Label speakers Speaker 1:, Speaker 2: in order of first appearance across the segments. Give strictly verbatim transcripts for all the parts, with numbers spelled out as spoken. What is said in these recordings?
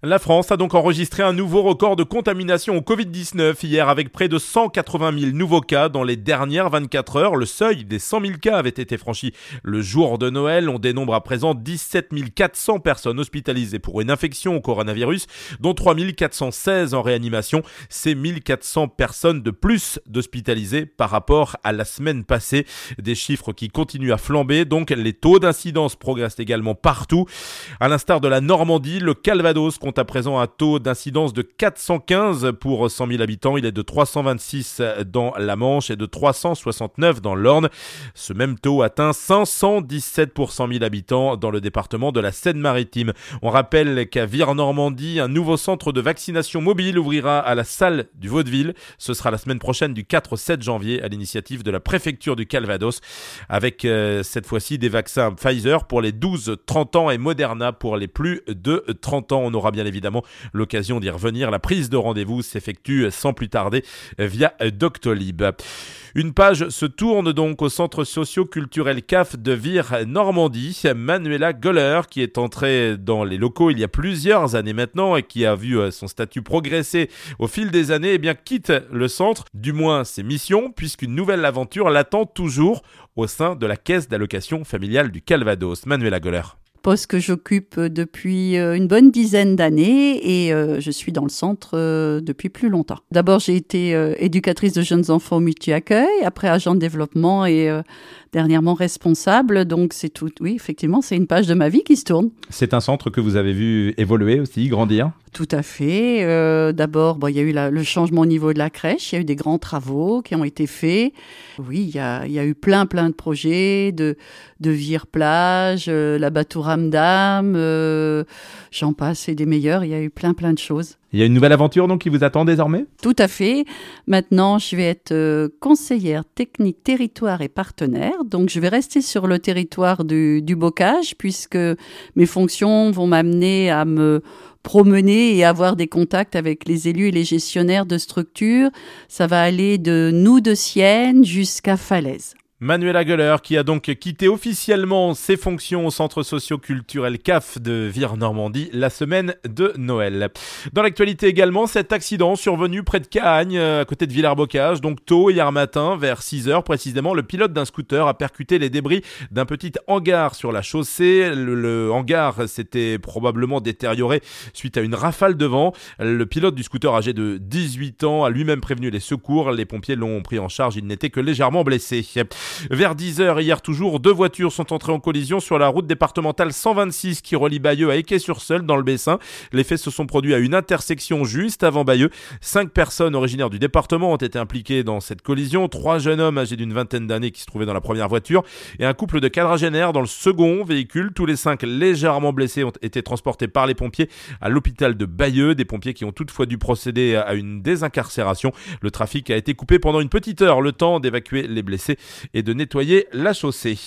Speaker 1: La France a donc enregistré un nouveau record de contamination au covid dix-neuf hier avec près de cent quatre-vingt mille nouveaux cas dans les dernières vingt-quatre heures. Le seuil des cent mille cas avait été franchi le jour de Noël. On dénombre à présent dix-sept mille quatre cents personnes hospitalisées pour une infection au coronavirus, dont trois mille quatre cent seize en réanimation. C'est mille quatre cents personnes de plus d'hospitalisées par rapport à la semaine passée. Des chiffres qui continuent à flamber. Donc les taux d'incidence progressent également partout. À l'instar de la Normandie, le Calvados compte à présent un taux d'incidence de quatre cent quinze pour cent mille habitants. Il est de trois cent vingt-six dans la Manche et de trois cent soixante-neuf dans l'Orne. Ce même taux atteint cinq cent dix-sept pour cent mille habitants dans le département de la Seine-Maritime. On rappelle qu'à Vire-Normandie, un nouveau centre de vaccination mobile ouvrira à la salle du Vaudeville. Ce sera la semaine prochaine du quatre au sept janvier à l'initiative de la préfecture du Calvados avec euh, cette fois-ci des vaccins Pfizer pour les douze trente ans et Moderna pour les plus de trente ans. On aura bien évidemment l'occasion d'y revenir. La prise de rendez-vous s'effectue sans plus tarder via Doctolib. Une page se tourne donc au centre socio-culturel C A F de Vire-Normandie. Manuela Göller, qui est entrée dans les locaux il y a plusieurs années maintenant et qui a vu son statut progresser au fil des années, eh bien quitte le centre, du moins ses missions, puisqu'une nouvelle aventure l'attend toujours au sein de la caisse d'allocation familiale du Calvados. Manuela Göller.
Speaker 2: Poste que j'occupe depuis une bonne dizaine d'années et euh, je suis dans le centre euh, depuis plus longtemps. D'abord, j'ai été euh, éducatrice de jeunes enfants au multi-accueil, après agent de développement et euh, dernièrement responsable. Donc, c'est tout. Oui, effectivement, c'est une page de ma vie qui se tourne.
Speaker 1: C'est un centre que vous avez vu évoluer aussi, grandir ?
Speaker 2: Tout à fait. Euh, d'abord, bon, il y a eu la, le changement au niveau de la crèche. Il y a eu des grands travaux qui ont été faits. Oui, il y a, il y a eu plein, plein de projets de, de vire-plage, euh, la Batouramdam, euh, j'en passe et des meilleurs. Il y a eu plein, plein de choses.
Speaker 1: Il y a une nouvelle aventure donc qui vous attend désormais ?
Speaker 2: Tout à fait. Maintenant, je vais être euh, conseillère technique territoire et partenaire. Donc, je vais rester sur le territoire du, du bocage puisque mes fonctions vont m'amener à me promener et avoir des contacts avec les élus et les gestionnaires de structures. Ça va aller de nous de Sienne jusqu'à Falaise.
Speaker 1: Manuela Göller, qui a donc quitté officiellement ses fonctions au centre socio-culturel C A F de Vire-Normandie la semaine de Noël. Dans l'actualité également, cet accident survenu près de Cahagnes, à côté de Villers-Bocage, donc tôt hier matin, vers six heures précisément, le pilote d'un scooter a percuté les débris d'un petit hangar sur la chaussée. Le, le hangar s'était probablement détérioré suite à une rafale de vent. Le pilote du scooter âgé de dix-huit ans a lui-même prévenu les secours. Les pompiers l'ont pris en charge, il n'était que légèrement blessé. Vers dix heures hier toujours, deux voitures sont entrées en collision sur la route départementale cent vingt-six qui relie Bayeux à Équey-sur-Seulles dans le Bessin. Les faits se sont produits à une intersection juste avant Bayeux. Cinq personnes originaires du département ont été impliquées dans cette collision. Trois jeunes hommes âgés d'une vingtaine d'années qui se trouvaient dans la première voiture et un couple de quadragénaires dans le second véhicule. Tous les cinq légèrement blessés ont été transportés par les pompiers à l'hôpital de Bayeux. Des pompiers qui ont toutefois dû procéder à une désincarcération. Le trafic a été coupé pendant une petite heure, le temps d'évacuer les blessés et de nettoyer la chaussée.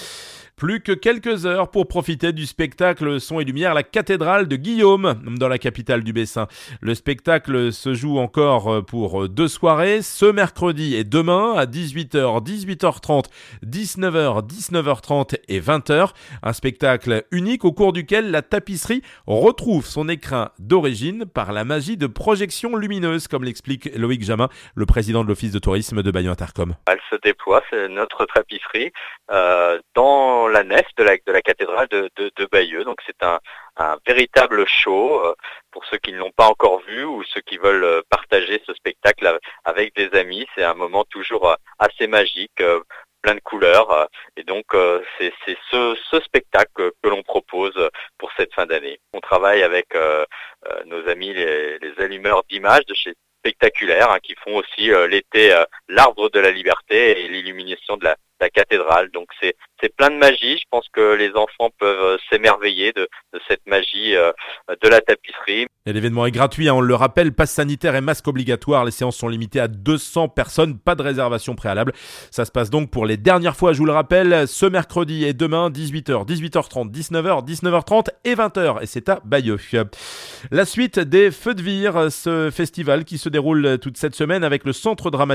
Speaker 1: Plus que quelques heures pour profiter du spectacle Son et Lumière, la cathédrale de Guillaume, dans la capitale du Bessin. Le spectacle se joue encore pour deux soirées, ce mercredi et demain à dix-huit heures, dix-huit heures trente, dix-neuf heures, dix-neuf heures trente et vingt heures. Un spectacle unique au cours duquel la tapisserie retrouve son écrin d'origine par la magie de projection lumineuse, comme l'explique Loïc Jamin, le président de l'Office de tourisme de Bayeux Intercom.
Speaker 3: Elle se déploie, c'est notre tapisserie, euh, dans la nef de la, de la cathédrale de, de, de Bayeux. Donc c'est un, un véritable show euh, pour ceux qui ne l'ont pas encore vu ou ceux qui veulent partager ce spectacle avec des amis. C'est un moment toujours assez magique, euh, plein de couleurs. Euh, et donc euh, c'est, c'est ce, ce spectacle que, que l'on propose pour cette fin d'année. On travaille avec euh, euh, nos amis les, les allumeurs d'images de chez Spectaculaire, hein, qui font aussi euh, l'été euh, l'arbre de la liberté et l'illumination de la, de la cathédrale. Donc c'est, c'est plein de magie. Je pense que les enfants peuvent euh, s'émerveiller de, de cette magie euh, de la tapisserie.
Speaker 1: Et l'événement est gratuit, hein, on le rappelle, passe sanitaire et masque obligatoire. Les séances sont limitées à deux cents personnes, pas de réservation préalable. Ça se passe donc pour les dernières fois, je vous le rappelle, ce mercredi et demain, dix-huit heures, dix-huit heures trente, dix-neuf heures, dix-neuf heures trente et vingt heures. Et c'est à Bayeux. La suite des Feux de Vire, ce festival qui se déroule toute cette semaine avec le Centre dramatique national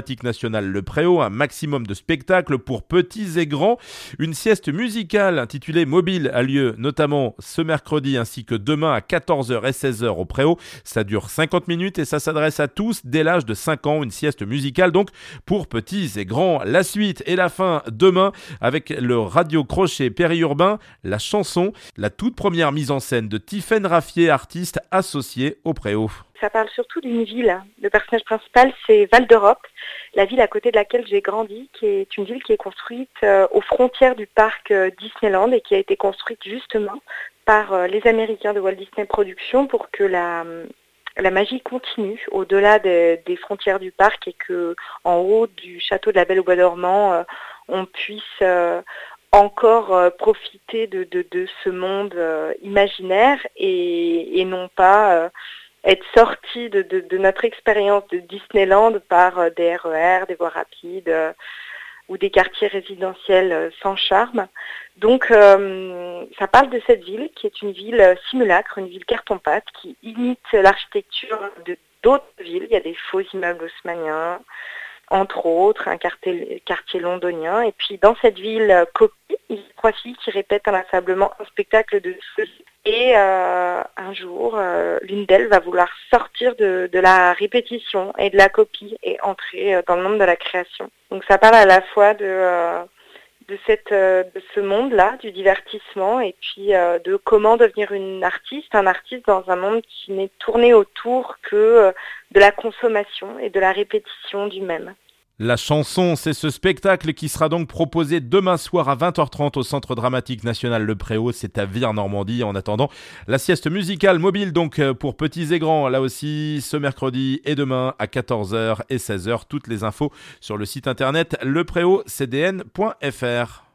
Speaker 1: national Le Préau, un maximum de spectacles pour petits et grands. Une sieste musicale intitulée Mobile a lieu notamment ce mercredi ainsi que demain à quatorze heures et seize heures au Préau. Ça dure cinquante minutes et ça s'adresse à tous dès l'âge de cinq ans. Une sieste musicale donc pour petits et grands. La suite et la fin demain avec le radio-crochet périurbain, la chanson, la toute première mise en scène de Tiffaine Raffier, artiste associée au Préau.
Speaker 4: Ça parle surtout d'une ville. Le personnage principal, c'est Val d'Europe, la ville à côté de laquelle j'ai grandi, qui est une ville qui est construite euh, aux frontières du parc euh, Disneyland et qui a été construite justement par euh, les Américains de Walt Disney Productions pour que la, la magie continue au-delà des, des frontières du parc et que en haut du château de la Belle au Bois dormant, euh, on puisse euh, encore euh, profiter de, de, de ce monde euh, imaginaire et, et non pas euh, être sorti de, de, de notre expérience de Disneyland par euh, des R E R, des voies rapides euh, ou des quartiers résidentiels euh, sans charme. Donc euh, ça parle de cette ville qui est une ville euh, simulacre, une ville carton-pâte qui imite l'architecture de d'autres villes. Il y a des faux immeubles haussmanniens, entre autres, un quartier, quartier londonien. Et puis dans cette ville euh, copie, il y a trois filles qui répètent inlassablement un spectacle de feu. Et euh, un jour, euh, l'une d'elles va vouloir sortir de, de la répétition et de la copie et entrer euh, dans le monde de la création. Donc ça parle à la fois de, euh, de, cette, euh, de ce monde-là, du divertissement, et puis euh, de comment devenir une artiste, un artiste dans un monde qui n'est tourné autour que euh, de la consommation et de la répétition du même.
Speaker 1: La chanson, c'est ce spectacle qui sera donc proposé demain soir à vingt heures trente au Centre dramatique national Le Préau, c'est à Vire-Normandie. En attendant, la sieste musicale mobile donc pour petits et grands, là aussi ce mercredi et demain à quatorze heures et seize heures. Toutes les infos sur le site internet lepréaucdn point f r.